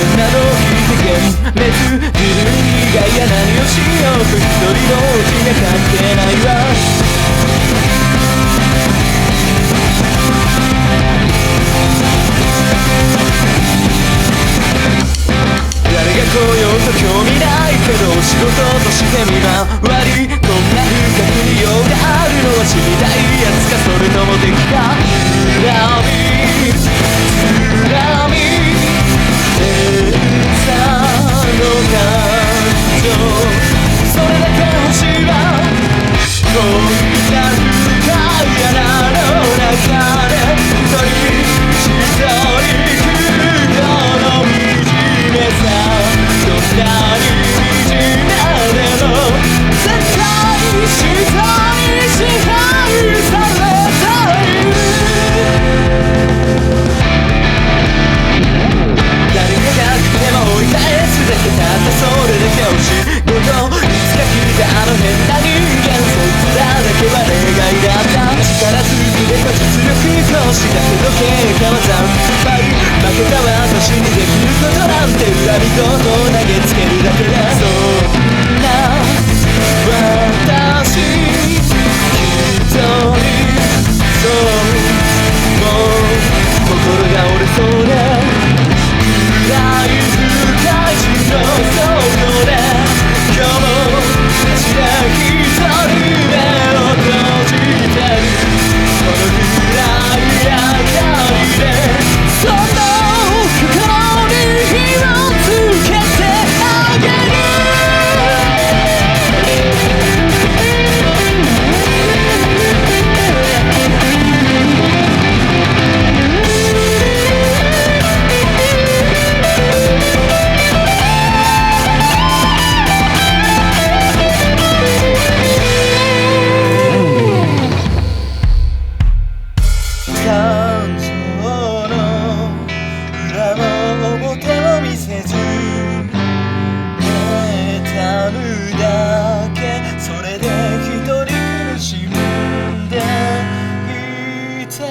んなの聞いて幻滅、自分以外や何をしようと一人のうちに関係ないわ。来ようと興味ないけど仕事として見回り、こんな深く利用があるのは知りたいやつか、それとも敵か。恨み恨みさの感情、それだけ欲しいわ。こんな深い穴の中で一人一人この惨めさ、どんなに惨めでも絶対人に支配されたい。誰かが手間を追い返すだけ、たったそれだけを仕事、いつか聞いたあの変な人間、そいつらだけは例外だった。力ずくでと実力行使だけど結果は惨敗、負けた私にできることなんて恨み言を投げつけるだけだ。そんな私一人、そうもう心が折れそうで、暗い深い地の底で今日も足で一人目を閉じてる。この暗い明かりでその心に火をつけてあげる。感情の裏も表も見せず妬むだけ、それで一人苦しんでいた。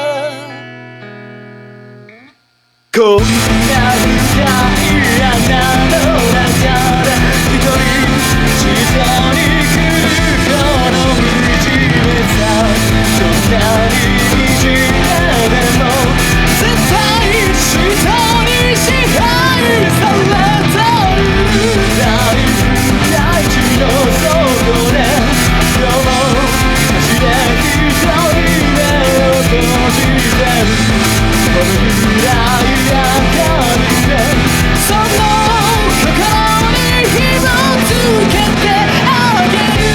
こんな深い穴の中で一人下に来るこの惨めさ、どんなに惨めでも絶対人に支配されてる。大地の底で今日も足で一人目を閉じてる。この暗い明かりでその心に火をつけてあげる。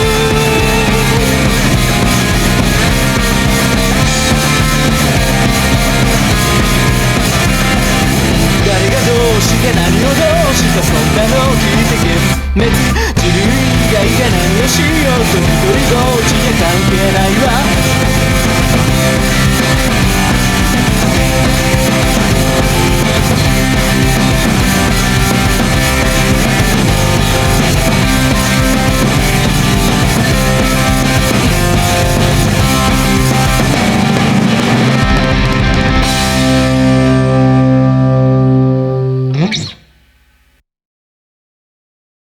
誰がどうして何をどうしたそんなの聞いて幻滅、自分以外が何をしようと一人ぼっちに関係ないわ。